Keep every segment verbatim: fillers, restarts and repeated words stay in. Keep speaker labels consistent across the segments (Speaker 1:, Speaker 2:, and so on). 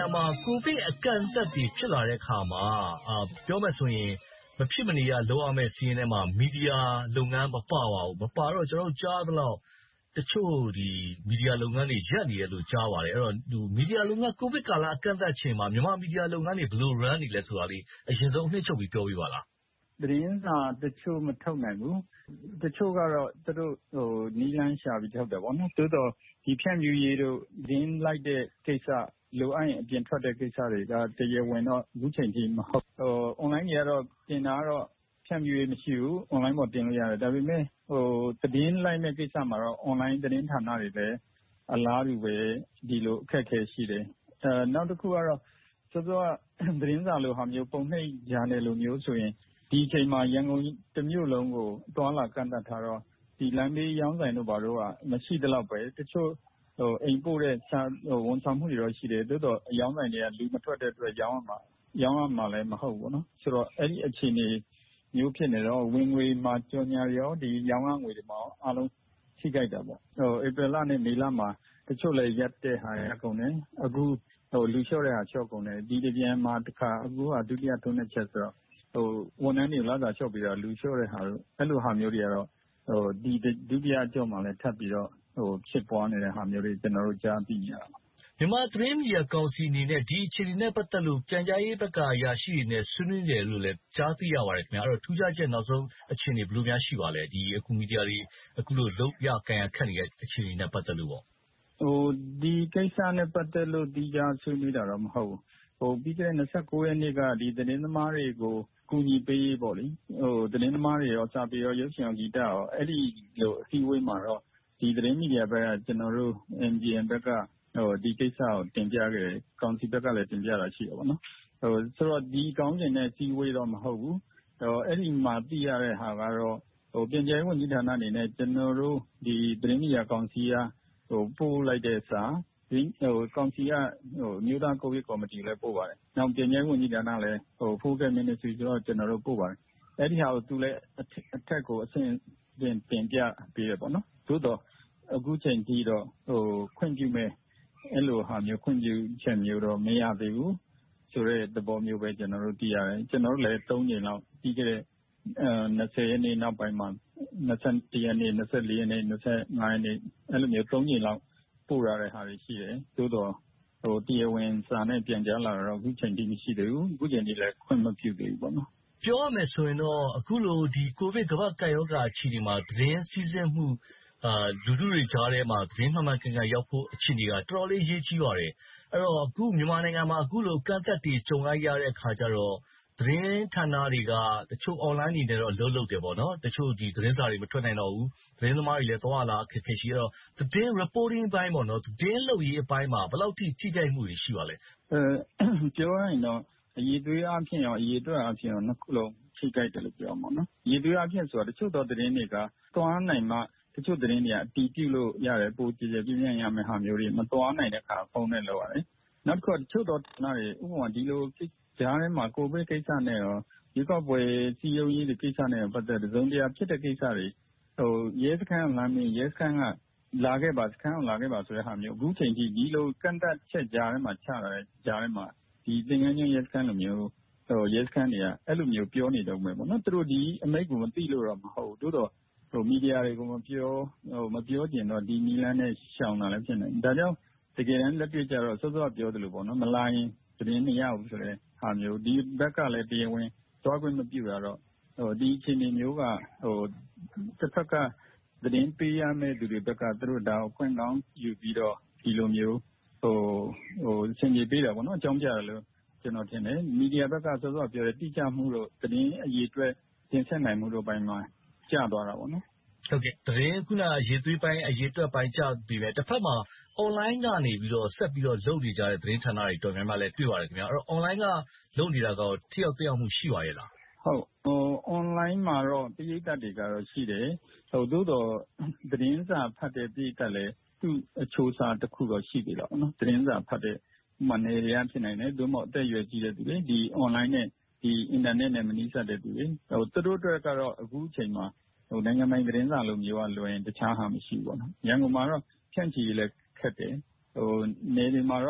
Speaker 1: နိုင်ငံမှာကိုဗစ်အကန့်အသတ်တွေဖြစ်လာတဲ့အခါမှာပြောမယ်ဆိုရင်မဖြစ်မနေရလုပ်ရမယ့်စီးရင်ထဲမှာမီဒီယာလုပ်ငန်းမပါပါဘူးမပါတော့ကျွန်တော်ကြားသလောက်တချို့ဒီမီဒီယာလုပ်ငန်းတွေရပ်နေတယ်လို့ကြားပါတယ်အဲ့တော့မီဒီယာလုပ်ငန်းကိုဗစ်ကာလအကန့်အသတ်ချိန်မှာမြန်မာမီဒီယာလုပ်ငန်းတွေဘယ်လို run နေလဲဆိုတာလေးအရင်ဆုံးအနှစ်ချုပ်ပြီးပြောပြပါလား
Speaker 2: သတင်းစာတချို့မထုတ်နိုင်ဘူးတချို့ကတော့သူတို့ဟိုနီးလန်းရှာပြီးထုတ်တယ်ပေါ့နော်သို့တော့ဒီဖြန့်ဖြူးရေးတို့ရင်းလိုက်တဲ့ကိစ္စလိုအပ်ရင်အပြင်ထွက်တဲ့ကိစ္စတွေကတရားဝင်တော့အခုချိန်ထိမဟုတ်ဟို online တွေကတော့တင်တာကတော့ဖြန့်ဖြူးရေးမရှိဘူး online ပေါ်တင်လို့ရတယ်ဒါပေမဲ့ဟိုသတင်းလိုက်တဲ့ကိစ္စမှာတော့ online သတင်းဌာနတွေလည်းအလားတူပဲဒီလိုအခက်အခဲရှိတယ်အဲနောက်တစ်ခုကတော့စောစောကသတင်းစာလိုဟာမျိုးပုံနှိပ်ကြတယ်လို့မျိုးဆိုရင်ဒီအချိန်မှာရန်ကုန်တစ်မြို့လုံးကိုတွာလာကန့်တတ်ထားတော့ဒီလမ်းဘေးရောင်းဆိုင်တို့ဘာတို့ကမရှိသလောက်ပဲတချို့ဟိုအိမ်ပို့တဲ့ဟိုဝန်ဆောင်မှုတွေတော့ရှိတယ်တိုးတော့အရောင်းဆိုင်တွေကလူမထွက်တဲ့အတွက်ရောင်းရမှာရောင်းရမှာလည်းမဟုတ်ဘူးเนาะဆိုတော့အဲ့ဒီအခြေအနေမျိုးဖြစ်နေတော့ဝင်ငွေမှာကြော်ညာရောဒီရောင်းရငွေတွေမှာအားလုံးထိခိုက်တာပေါ့ဟိုဧပြီလနဲ့မေလမှာတချို့လည်းရက်တဲ့ဟာရကုန်တယ်အခုဟိုလူလျှော့တဲ့ဟာလျှော့ကုန်တယ်ဒီတပြန်မှာတစ်ခါအခုကဒုတိယထုံးတဲ့ချက်ဆိုတော့ဟိုဝန်ထမ်းတွေလာတာလျှော့ပြီးတော့လူလျှော့တဲ့ဟာအဲ့လိုဟာမျိုးတွေကတော့ဟိုဒီဒုတိယအကြော့မှာလည်းထပ်ပြီးတော့ဟိုဖြစ်ပွားနေတဲ့ဟာမျိုးတွေကျွန်တော်တို့ကြားသိနေရတာ
Speaker 1: မြန်မာသတင်းမီဒီယာကောင်စီအနေနဲ့ဒီအခြေအနေနဲ့ပတ်သက်လို့ပြန်ကြားရေးဘက်ကအရာရှိတွေနဲ့ဆွေးနွေးတယ်လို့လည်းကြားသိရပါတယ်ခင်ဗျာအဲ့တော့ထူးခြားချက်နောက်ဆုံးအခြေအနေဘယ်လိုများရှိပါလဲဒီအခုမီဒီယာတွေအခုလိုလုတ်ရကန်ရခက်နေတဲ့အခြေအနေနဲ့ပတ်သက်လို့ပေါ့
Speaker 2: ဟိုဒီကိစ္စနဲ့ပတ်သက်လို့ဒီကြားဆွေးနွေးတာတော့မဟုတ်ဘူးဟိုပြီးခဲ့တဲ့29ရက်နေ့ကဒီသတင်းသမားတွေကိုကူညီပေးရေးပေါ့လေဟိုသတင်းသမားတွေရောစာပေရောရုပ်ရှင်ရောဂီတရောအဲ့ဒီလိုအစည်းအဝေးမှာတော့ဒီသတင်းမီဒီယာဘက်ကကျွန်တော်တို့ အမ် ဂျီ အမ် ဘက်ကဟိုဒီကိစ္စကိုတင်ပြခဲ့တယ်ကောင်စီဘက်ကလည်းတင်ပြတာရှိတယ်ပေါ့နော်ဟိုဆိုတော့ဒီကောင်းကျင်တဲ့အစည်းအဝေးတော့မဟုတ်ဘူးဟိုအဲ့ဒီမှာသိရတဲ့ဟာကတော့ဟိုပြင်ကျရေးဝန်ကြီးဌာနအနေနဲ့ကျွန်တော်တို့ဒီသတင်းမီဒီယာကောင်စီကဟိုပို့လိုက်တဲ့စာဒီဟိုကောင်စီကဟိုမြို့သားကိုဗစ်ကော်မတီလည်းပို့ပါတယ်။နောက်ပြင်ကျရေးဝန်ကြီးဌာနလည်းဟို Focal Ministry ဆိုတော့ကျွန်တော်တို့ပို့ပါတယ်။အဲ့ဒီဟာကိုသူလည်းအထက်ကိုအဆင့်တင်တင်ပြပေးရပေါ့နော်။သို့တော့အခုချိန်ထိတော့ဟိုခွင့်ပြုမဲ့အဲ့လိုဟာမျိုးခွင့်ပြုချက်မျိုးတော့မရသေးဘူးဆိုတဲ့သဘောမျိုးပဲကျွန်တော်တို့သိရတယ်။ကျွန်တော်တို့လည်းသုံးချိန်လောက်ပြီးခဲ့တဲ့အဲ20ရက်နေ့နောက်ပိုင်းမှာ21ရက်နေ့24ရက်နေ့25ရက်နေ့အဲ့လိုမျိုးသုံးချိန်လောက်ပို့ရတဲ့ဟာတွေရှိတယ်သို့တော့ဟိုတရားဝင်စာနဲ့ပြန်ကြားလာတော့အခုချိန်ထိမရှိသေးဘူးအခုချိန်ထိလည်းခွင့်မပြုသေးဘူးပေါ့နော်
Speaker 1: ပြောရမယ်ဆိုရင်တော့အခုလိုဒီကိုဗစ်ကမ္ဘာ့ကပ်ရောဂါအခြေအနေမှာသတင်းစီးဆင်းမှုအာလူထုတွေကြားထဲမှာသတင်းမှန်မှန်ကန်ကန်ရောက်ဖို့အခြေအနေကတော်တော်လေးရေးကြီးပါတယ်အဲ့တော့အခုမြန်မာနိုင်ငံမှာအခုလိုကန့်သက်တွေကြုံလိုက်ရတဲ့အခါကျတော့သတင်းဌာနတွေကတချို့ online တွေနဲ့တော့လှုပ်လှုပ်တယ်ပေါ့နော်တချို့ဒီသတင်းစာတွေမထွက်နိုင်တော့ဘူးသတင်းသမားတွေလည်းသွားလာအခက်အခဲရှိတော့သတင်း reporting ဘိုင်းပေါ့နော်သတင်းလုပ်ရေးအပိုင်းမှာဘယ်လောက်ထိထိခိုက်မှုတွေရှိပါလဲ
Speaker 2: အဲပြောရရင်တော့အရေးသွေးအဖြစ်ရောအရေးအတွက်အဖြစ်ရောနှစ်ခုလုံးထိခိုက်တယ်လို့ပြောမှာနော်အရေးသွေးအဖြစ်ဆိုတာတချို့သောသတင်းတွေကသွားနိုင်မှတချို့သတင်းတွေကအတီးပြုတ်လို့ရတယ်ပိုကြည်ကြည်ပြင်းပြင်းရမယ်ဟာမျိုးတွေမသွားနိုင်တဲ့အခါဖုန်းနဲ့လောက်ရတယ်နောက်တစ်ခုတချို့သောဌာနတွေဥပမာဒီလိုကြားထဲမှာကိုဗစ်ကိစ္စနဲ့ရောဒီကောက်ပွဲစီယုံရေးတွေကိစ္စနဲ့ပတ်သက်တဲ့ဇုံတရားဖြစ်တဲ့ကိစ္စတွေဟိုရဲစခန်းလမ်းမင်းရဲစခန်းကလာခဲ့ပါစခန်းကိုလာခဲ့ပါဆိုတဲ့ဟာမျိုးအခုချိန်ကြီးဒီလိုကန့်တတ်ချက်ကြားထဲမှာချတာတဲ့ကြားထဲမှာဒီသင်္ကန်းကျွန်းရဲစခန်းလိုမျိုးဟိုရဲစခန်းတွေကအဲ့လိုမျိုးပြောနေတော့မယ်ပေါ့နော်သူတို့ဒီအမိတ်ကိုမသိလို့တော့မဟုတ်ဘူးတိုးတော့ဟိုမီဒီယာတွေကိုမပြောဟိုမပြောကျင်တော့ဒီနီလန်းနဲ့ရှောင်တာလည်းဖြစ်နေဒါကြောင့်တကယ်တမ်းလက်တွေ့ကြတော့စောစောပြောသလိုပေါ့နော်မလာရင်သတင်းမရဘူးဆိုတဲ့ဟာမျိုးဒီဘက်ကလည်းတရားဝင်သွားခွင့်မပြုတာတော့ဟိုဒီအခြေအနေမျိုးကဟိုတစ်ဖက်ကသတင်းပေးရမယ့်သူတွေဘက်ကသူတို့ဒါကိုခွင့်ကောင်းယူပြီးတော့ဒီလိုမျိုးဟိုဟိုစင်ကြီးပေးတာပေါ့နော်အကြောင်းပြတယ်လို့ကျွန်တော်ထင်တယ်မီဒီယာဘက်ကစောစောပြောတယ်တိကျမှုတို့သတင်းအရေးအတွက်တင်ဆက်နိုင်မှုတို့ပိုင်းမှာကျသွားတာပေါ့နော်
Speaker 1: ဟုတ်ကဲ့သတင်းခုနအရေးသွေးပိုင်းအရေးအတွက်ပိုင်းကြပြီးပဲတစ်ဖက်မှာ online ကနေပြီးတော့ဆက်ပြီးတော့လုပ်နေကြတဲ့သတင်းဌာနတွေတော်များများလည်းတွေ့ပါတယ်ခင်ဗျာအဲ့တော့ online ကလုပ်နေတာကထိရောက်သိအောင်မှုရှိပါရဲ့လား
Speaker 2: ဟုတ်ဟို online မှာတော့ပြည်သက်တွေကတော့ရှိတယ်ဟိုသို့တော့သတင်းစာဖတ်တဲ့ပြည်သက်လည်းသူ့အချိုးစားတစ်ခုတော့ရှိသေးတာပေါ့နော်သတင်းစာဖတ်တဲ့မှနေရဖြစ်နိုင်တယ်သို့မဟုတ်အသက်အရွယ်ကြီးတဲ့သူတွေဒီ online နဲ့ဒီ internet နဲ့မနီးစပ်တဲ့သူတွေဟိုသူတို့အတွက်ကတော့အခုချိန်မှာဟိုနိုင်ငံပိုင်သတင်းစာလိုမျိုးကလွယ်ရင်တခြားဟာမရှိဘူးပေါ့နော်ရန်ကုန်မှာတော့ဖြန့်ချီလည်းခက်တယ်ဟိုနေတွေမှာတော့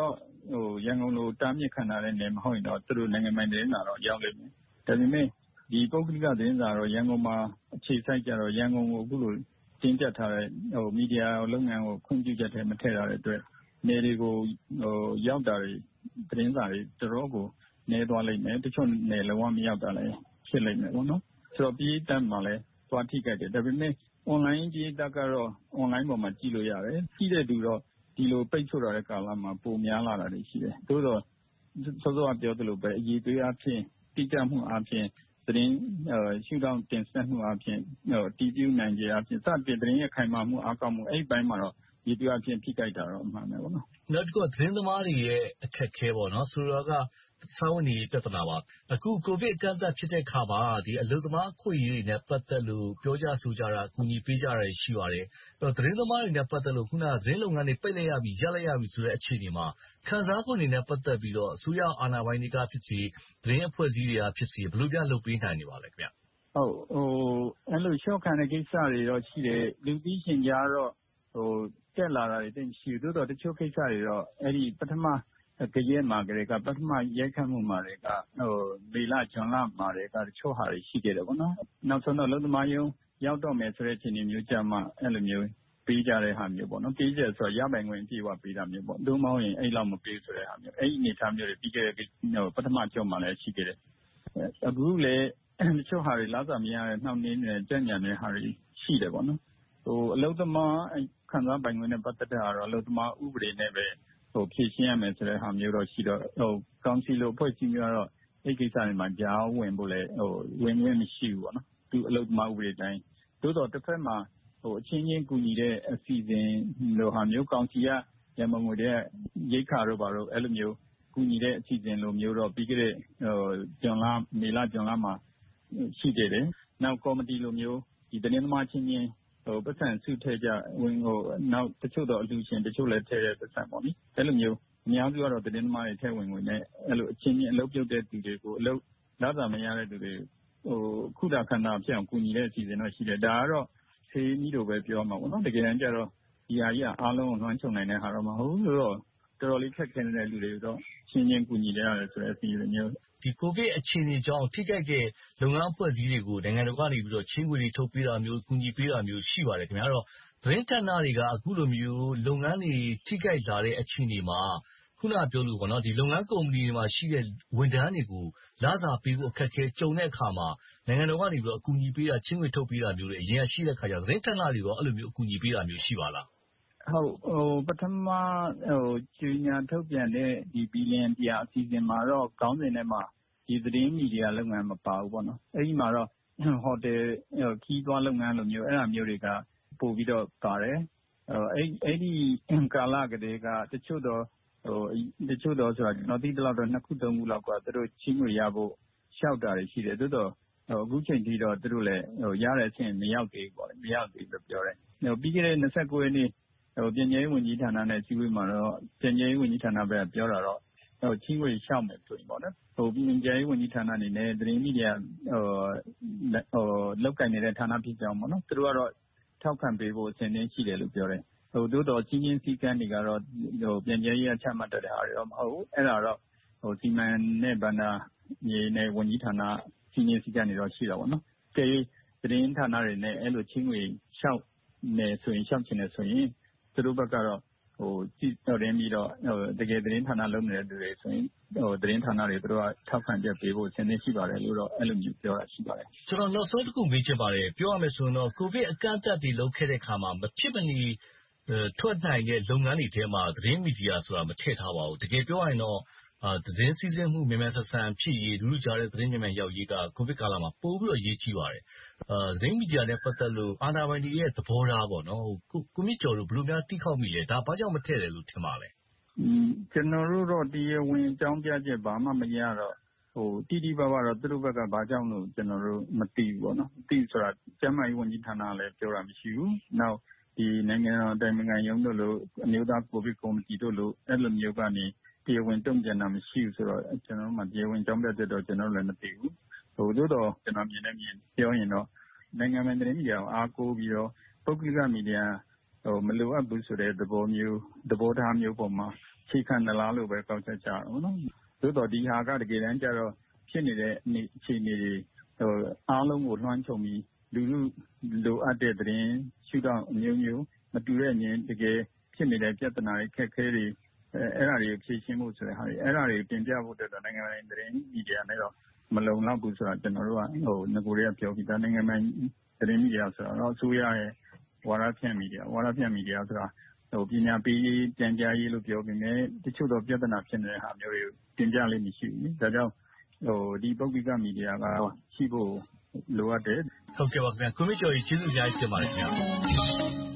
Speaker 2: ဟိုရန်ကုန်လိုတားမြစ်ခံထားတဲ့နယ်မဟုတ်ရင်တော့သူတို့နိုင်ငံပိုင်သတင်းစာတော့ရောက်လိမ့်မယ်။ဒါပေမဲ့ဒီပုဂ္ဂလိကသတင်းစာတော့ရန်ကုန်မှာအခြေစိုက်ကြတော့ရန်ကုန်ကိုအခုလိုတင်းကျပ်ထားတဲ့ဟိုမီဒီယာလုပ်ငန်းကိုခွင့်ပြုချက်ထဲမထည့်ထားတဲ့အတွက်နယ်တွေကိုဟိုရောက်တာတွေသတင်းစာတွေတော်တော်ကိုနေသွားလိမ့်မယ်။တချို့နယ်လုံးဝမရောက်တာလည်းဖြစ်လိမ့်မယ်ပေါ့နော်။ဆိုတော့ပြည်တက်မှာလည်းသွားထိခိုက်တယ်။ဒါပေမဲ့ online ပြည်တက်ကတော့ online ပေါ်မှာကြည့်လို့ရတယ်။ကြည့်တဲ့သူတော့ဒီလိုပိတ်ဆို့တဲ့ကာလမှာပုံများလာတာတွေရှိတယ်။သို့တော့စောစောကပြောသလိုပဲအရေးသွေးအဖြစ်တိကျမှုအဖြစ်သတင်းရှုထောင့်တင်ဆက်မှုအဖြစ်တီးပြူနိုင်ကြအဖြစ်စတဲ့သတင်းရဲ့ခိုင်မာမှုအကောက်မှုအဲ့ပိုင်းမှာတော့ဒီပြအဖြစ်ထိကြိုက်တာတော့အမှန်ပဲပေါ့နော်
Speaker 1: ။နောက်တစ်ခုကသတင်းသမားတွေရဲ့အခက်အခဲပေါ့နော်ဆိုတော့ကစာဝန်ကြီးပြဿနာပါအခုကိုဗစ်အကန့်အသတ်ဖြစ်တဲ့ခါမှာဒီအလုပ်သမားအခွင့်အရေးတွေနဲ့ပတ်သက်လို့ပြောကြဆိုကြတာအကူအညီပေးကြတာရှိပါတယ်။အဲ့တော့သတင်းသမားတွေနဲ့ပတ်သက်လို့ခုနကသတင်းလုပ်ငန်းတွေပိတ်လိုက်ရပြီရပ်လိုက်ရပြီဆိုတဲ့အခြေအနေမှာခံစား권တွေနဲ့ပတ်သက်ပြီးတော့အစိုးရအာဏာပိုင်တွေကဖြစ်စီသတင်းအဖွဲ့အစည်းတွေကဖြစ်စီဘယ်လိုပြလုပ်ပေးနိုင်နေပါလဲခင်ဗျ
Speaker 2: ။ဟုတ်ဟိုအဲ့လိုရှော့ခံတဲ့ကိစ္စတွေတော့ရှိတယ်လူပြီးရှင်ကြားတော့ဟိုတက်လာတာတွေတိတ်ရှိဘူးသို့တော့တချို့ကိစ္စတွေတော့အဲ့ဒီပထမကြရက်မှာကလေးကပထမရိုက်ခတ်မှုမှာတွေကဟိုမေလဂျွန်လမှာတွေကတချို့ဟာတွေရှိခဲ့တယ်ပေါ့နော်နောက်ဆုံးတော့လုံသမားယုံရောက်တော့မယ်ဆိုတဲ့အခြေအနေမျိုးကြမှာအဲ့လိုမျိုးပေးကြတဲ့ဟာမျိုးပေါ့နော်ပေးကြဆိုတော့ရပိုင်ခွင့်ပြေဝပေးတာမျိုးပေါ့ဒုမောင်းရင်အဲ့လောက်မပေးဆိုတဲ့ဟာမျိုးအဲ့ဒီအနေထားမျိုးတွေပြီးခဲ့တဲ့ဟိုပထမကြောမှာလည်းရှိခဲ့တယ်အခုလည်းတချို့ဟာတွေလာစာမရတဲ့နှောင့်နှင်းနေတဲ့ကြံ့ကြံတဲ့ဟာတွေရှိတယ်ပေါ့နော်ဟိုအလုံသမားခံစားပိုင်ခွင့်နဲ့ပတ်သက်တာတော့အလုံသမားဥပဒေနဲ့ပဲဟိုဖြည့်ရှင်းရမယ်ဆိုတဲ့ဟာမျိုးတော့ရှိတော့ဟိုကောင်စီလိုဖွဲ့စည်းမျိုးတော့အဲ့ကိစ္စတွေမှာကြားဝင်ဖို့လဲဟိုဝင်ဝင်မရှိဘူးပေါ့နော်သူအလုပ်သမားဥပဒေတိုင်းသို့တော့တစ်ဖက်မှာဟိုအချင်းချင်းကူညီတဲ့အစီအစဉ်လိုဟာမျိုးကောင်စီကရမငွေတဲ့ရိတ်ခါတို့ဘာလို့အဲ့လိုမျိုးကူညီတဲ့အစီအစဉ်လိုမျိုးတော့ပြီးခဲ့တဲ့ဟိုဂျွန်လမေလဂျွန်လမှာရှိတယ်တယ်နောက်ကော်မတီလိုမျိုးဒီတင်းသမားချင်းချင်းဟိုပတ်စံစုထဲကြဝင်ဟိုနောက်တချို့တော့အလူရှင်တချို့လည်းထဲတဲ့ပတ်စံပေါ့နိအဲ့လိုမျိုးအများစုကတော့တင်းသမားတွေထဲဝင်ဝင်နဲ့အဲ့လိုအချင်းချင်းအလုပ်ပြုတ်တဲ့သူတွေကိုအလုပ်လာတာမရတဲ့သူတွေဟိုခုတာခန္ဓာဖြစ်အောင်ကူညီတဲ့အစီအစဉ်တော့ရှိတယ်ဒါကတော့ဆေးကြီးလိုပဲပြောမှာပေါ့နော်တကယ်တမ်းကျတော့ဒီဟာကြီးကအားလုံးကိုလွှမ်းခြုံနိုင်တဲ့ဟာတော့မဟုတ်ဘူးဆိုတော့တော်တော်လေးခက်ခဲနေတဲ့လူတွေတော့ချင်းချင်းကူညီကြရတယ်ဆိုတဲ့အစီအစဉ်မျိုး
Speaker 1: ဒီကိုဗစ်အခြေအနေကြောင့်ထိခိုက်တဲ့လုပ်ငန်းအဖွဲ့အစည်းတွေကိုနိုင်ငံတော်ကနေပြီးတော့ချင်းငွေတွေထုတ်ပေးတာမျိုးကူညီပေးတာမျိုးရှိပါတယ်ခင်ဗျာအဲ့တော့သတင်းဌာနတွေကအခုလိုမျိုးလုပ်ငန်းတွေထိခိုက်လာတဲ့အခြေအနေမှာခုနပြောလို့ပေါ့နော်ဒီလုပ်ငန်းကုမ္ပဏီတွေမှာရှိတဲ့ဝန်ထမ်းတွေကိုလစာပေးဖို့အခက်အခဲကြုံတဲ့အခါမှာနိုင်ငံတော်ကနေပြီးတော့အကူအညီပေးတာချင်းငွေထုတ်ပေးတာမျိုးတွေအရင်ရှိတဲ့ခါကျသတင်းဌာနတွေရောအဲ့လိုမျိုးအကူအညီပေးတာမျိုးရှိပါလား
Speaker 2: ဟုတ်ဟိုပထမဟိုကျညာထုတ်ပြန်တဲ့ဒီဘီလီယံပြအစီအစဉ်မှာတော့ခေါင်းစဉ်ထဲမှာဒီသတင်းမီဒီယာလုပ်ငန်းမပါဘူးပေါ့နော်အဲ့ဒီမှာတော့ဟိုတယ်ခီးသွားလုပ်ငန်းလိုမျိုးအဲ့အမျိုးတွေကပို့ပြီးတော့ပါတယ်အဲ့အဲ့ဒီကာလကလေးကတချို့တော့ဟိုတချို့တော့ဆိုတာကျွန်တော်သိတဲ့လောက်တော့နှစ်ခုသုံးခုလောက်ကသူတို့ချင်းငွေရဖို့ရှောက်တာတွေရှိတယ်သို့တော့ဟိုအခုချိန်ထိတော့သူတို့လည်းဟိုရတဲ့အချင်းမရောက်သေးဘူးပေါ့မရောက်သေးဘူးပြောတယ်ဟိုပြီးခဲ့တဲ့နှစ်၉ရက်နေ့ဟိုပြည်နယ်ဝန်ကြီးဌာနနဲ့စီဝေးမှာတော့ပြည်နယ်ဝန်ကြီးဌာနပဲပြောတာတော့ဟိုချင်းဝေရှောက်မယ်ဆိုရင်ပေါ့နော်ဟိုပြည်နယ်ဝန်ကြီးဌာနအနေနဲ့သတင်းမီဒီယာဟိုဟိုလောက်ကင်နေတဲ့ဌာနဖြစ်ကြောင်းပေါ့နော်သူတို့ကတော့ထောက်ခံပေးဖို့အစဉ်အင်းရှိတယ်လို့ပြောတယ်ဟိုတို့တော့ချင်းချင်းစည်းကမ်းတွေကတော့ဟိုပြည်နယ်ရေးချမှတ်တဲ့ဟာတွေတော့မဟုတ်ဘူးအဲ့ဒါတော့ဟိုစီမံနဲ့ဗန္ဒာမြေနဲ့ဝန်ကြီးဌာနချင်းချင်းစည်းကမ်းတွေတော့ရှိတာပေါ့နော်ကဲသတင်းဌာနတွေနဲ့အဲ့လိုချင်းဝေရှောက်နေဆိုရင်ရှောက်ချင်တယ်ဆိုရင်သူတို့ဘက်ကတော့ဟိုကြည့်တော့ရင်းပြီးတော့ဟိုတကယ်သတင်းဌာနလုပ်နေတဲ့သူတွေဆိုရင်ဟိုသတင်းဌာနတွေသူတို့ကထောက်ခံချက်ပေးဖို့အစဉ်အရှိပါတယ်လို့တော့အဲ့လိုမျိုးပြောတာရှိပါတယ်
Speaker 1: ကျွန်တော်နောက်ဆုံးတစ်ခုမေးချင်ပါတယ်ပြောရမယ်ဆိုရင်တော့ကိုဗစ်အကန့်အသတ်တွေလုပ်ခဲ့တဲ့ခါမှာမဖြစ်မနေထွက်နိုင်တဲ့လုပ်ငန်းတွေထဲမှာသတင်းမီဒီယာဆိုတာမထည့်ထားပါဘူးတကယ်ပြောရရင်တော့အာသတင်းစီးဆင်းမှုမြန်မြန်ဆန်ဆန်ဖြစ်ရေးလူလူကြားတဲ့သတင်းမြန်မြန်ရောက်ရေးကကိုဗစ်ကာလမှာပိုပြီးတော့အရေးကြီးပါတယ်အာသတင်းမီဒီယာနဲ့ပတ်သက်လို့အာဏာပိုင်တွေရဲ့သဘောထားပေါ့နော်ကိုကိုမြင့်ကျော်တို့ဘယ်လိုများတိခောက်မိလဲဒါဘာကြောင့်မထည့်တယ်လို့ထင်ပါလဲ
Speaker 2: อืมကျွန်တော်တို့တော့တရားဝင်အကြောင်းပြချက်ဘာမှမရတော့ဟိုတိတိပပတော့သူတို့ဘက်ကဘာကြောင့်လို့ကျွန်တော်တို့မသိဘူးပေါ့နော်မသိဆိုတာကျန်းမာရေးဝန်ကြီးဌာနလည်းပြောတာမရှိဘူးနောက်ဒီနိုင်ငံတော်တိုင်ပင်ခံရုံးတို့လို့အမျိုးသားကိုဗစ်ကော်မတီတို့လို့အဲ့လိုမျိုးကနေတရားဝင်တုံ့ပြန်တာမရှိဘူးဆိုတော့ကျွန်တော်တို့မှတရားဝင်အကြောင်းပြချက်တော့ကျွန်တော်လည်းမသိဘူးဟိုတို့တော့ကျွန်တော်မြင်နေမြင်ပြောရင်တော့နိုင်ငံပိုင်သတင်းမီဒီယာကိုအားကိုးပြီးတော့ပုဂ္ဂလိကမီဒီယာဟိုမလိုအပ်ဘူးဆိုတဲ့သဘောမျိုးသဘောထားမျိုးပေါ်မှာခြေခံသလားလို့ပဲကောက်ချက်ချတာပေါ့နော်။သို့တော်ဒီဟာကတကယ်တမ်းကျတော့ဖြစ်နေတဲ့အခြေအနေတွေအားလုံးကိုလွှမ်းခြုံပြီးလူထုလိုအပ်တဲ့သတင်းရှုထောင့်အမျိုးမျိုးမတူတဲ့အမြင်တကယ်ဖြစ်နေတဲ့ပြဿနာတွေခက်ခဲတွေအဲ့ဒါတွေကိုဖြေရှင်းဖို့ဆိုတဲ့ဟာတွေအဲ့ဒါတွေကိုတင်ပြဖို့အတွက်တော့နိုင်ငံပိုင်သတင်းမီဒီယာနဲ့တော့မလုံလောက်ဘူးဆိုတာကျွန်တော်တို့ကဟိုငကိုတွေကပြောပြီးသားနိုင်ငံပိုင်သတင်းမီဒီယာဆိုတော့အစိုးရရဲ့ဝါဒဖြန့်မီဒီယာဝါဒဖြန့်မီဒီယာဆိုတာဟိုပညာပေးရေးကြံကြားရေးလို့ပြောပြီးမြဲတချို့တော့ပြဿနာဖြစ်နေတဲ့ဟာမျိုးတွေကိုတင်ပြလိမ့်မရှိဘူးဒါကြောင့်ဟိုဒီပုဂ္ဂိကမီဒီယာကရှိဖို့လိုအပ်တယ်
Speaker 1: ဟုတ်ကဲ့ပါခင်ဗျာကိုမြင့်ကျော်ကြီးကျေးဇူးအများကြီးတင်ပါတယ်ခင်ဗျာ